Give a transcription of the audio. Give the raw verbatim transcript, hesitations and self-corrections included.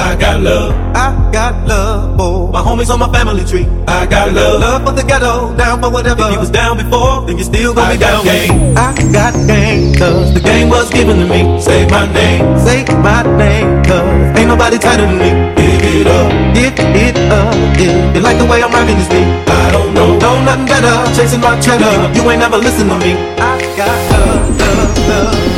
I got love. I got love for my homies on my family tree. I got love. Love for the ghetto, down for whatever. If you was down before, then you still gonna I be down. Game. I got game, cause the game was given to me. Say my name, say my name, cause ain't nobody tighter than me. Give it up, give it up. Yeah. You like the way I'm rocking this beat? I don't know, know nothing better. Chasing my cheddar, you ain't never listen to me. I got love, love, love.